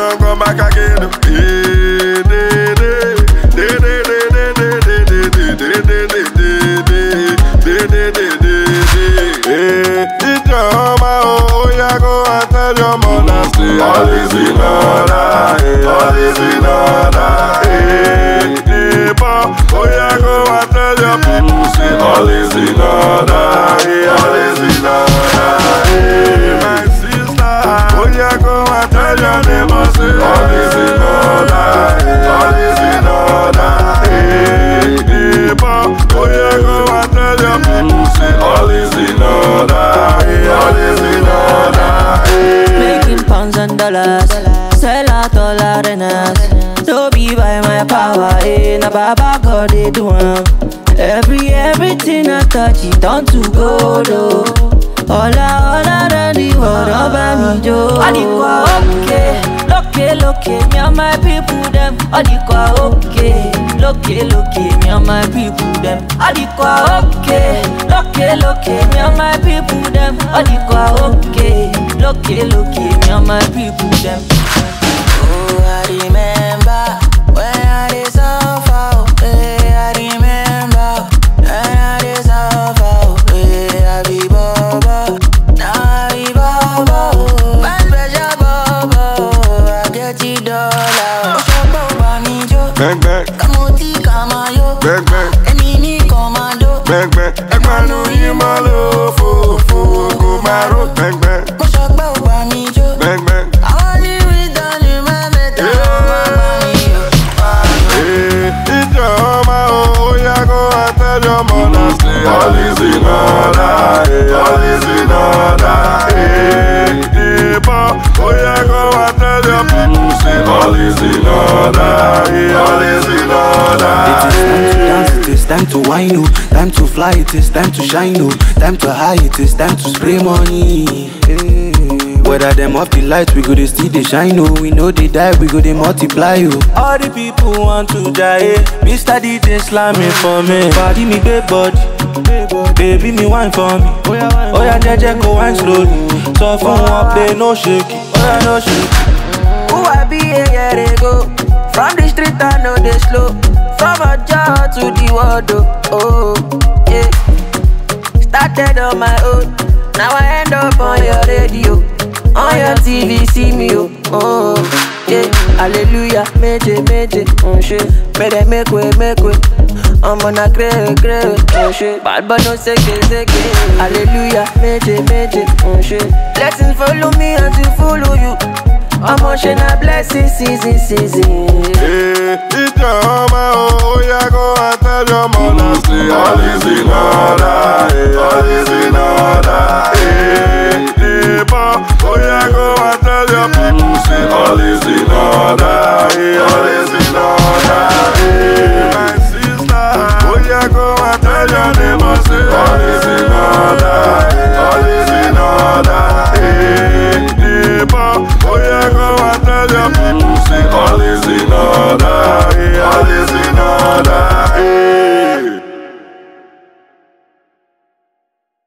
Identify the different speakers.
Speaker 1: don't come back again. All is in order, all is in order. Oh yeah, go and tell your people, say all is in order, all is in order. My sister, oh yeah, go and tell your neighbor, say all is in order, all is in order. Oh yeah, go and tell your people, say all is in order, all is in order.
Speaker 2: Making pounds and dollars, sell out all arenas. Don't be by my power, na Baba God they do everything I touch it turn to gold, oh. All around the world, over me, Joe. Adikwa okay, loke, me and my people them. Adikwa okay, loke, me and my people them. Adikwa okay, loke, me and my people them. Adikwa okay, loke, me and my people them. Oh, I remember when I did suffer. I remember when I did suffer. I be Bobo, now I be Bobo. Bad pressure Bobo, I get $10.
Speaker 1: Bang bang,
Speaker 2: Kamoti kamayo,
Speaker 1: bang bang,
Speaker 2: enemy commando,
Speaker 1: bang bang. Egbanu yimalo, fo go maro, bang bang, bang bang. All is in order, all is in order. Oh yeah, go and tell your people, say all is in order, all is in order.
Speaker 3: It is time to dance, it is time to wine, oh. Time to fly, it is time to shine, oh. Time to high, it is time to spray money. Whether them off the lights, we go to still they shine, oh. We know they die, we go they multiply, oh. All the people want to die, Mr. DJ slamming for me. Body me big body, baby me wine for me. Oh yeah, JJ go wine slowly. So from up there, no shaky, oh yeah, no shaky.
Speaker 2: Who I be a year ago? From the street I know they slow. From a jar to the world, oh yeah. Started on my own, now I end up on your radio. On your TV, see me, oh yeah. Hallelujah, meje, oh shit. Better make way, I'm on a crave, oh shit. Bad but no seke. Hallelujah, meje, oh shit. Blessings follow me and to follow you. I'm on a blessing, season.
Speaker 1: It's your oh yeah, go and tell your mother, say all is in order, all is in order. Oh yeah, go and tell your people, say all is in order, all is in order. My sister, oh yeah, go and tell your neighbor, say all is in order,